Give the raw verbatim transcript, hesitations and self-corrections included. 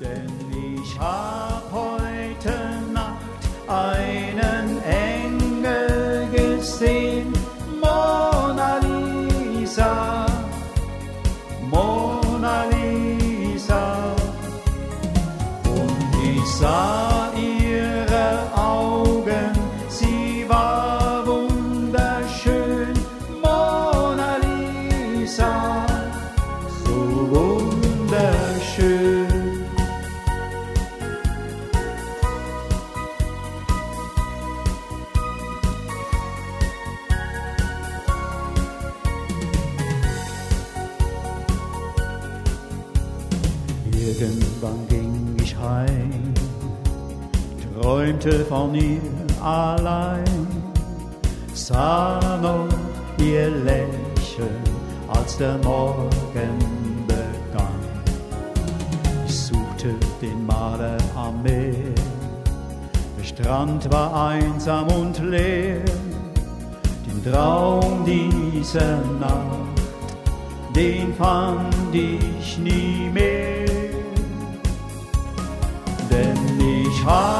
Denn ich hab heute Nacht einen Engel gesehen, Mona Lisa, Mona Lisa. Und ich sah ihre Augen, sie war wunderschön, Mona Lisa, so wunderschön. Irgendwann ging ich heim, träumte von ihr allein, sah noch ihr Lächeln, als der Morgen begann. Ich suchte den Maler am Meer, der Strand war einsam und leer, den Traum dieser Nacht, den fand ich nie mehr. Denn ich hab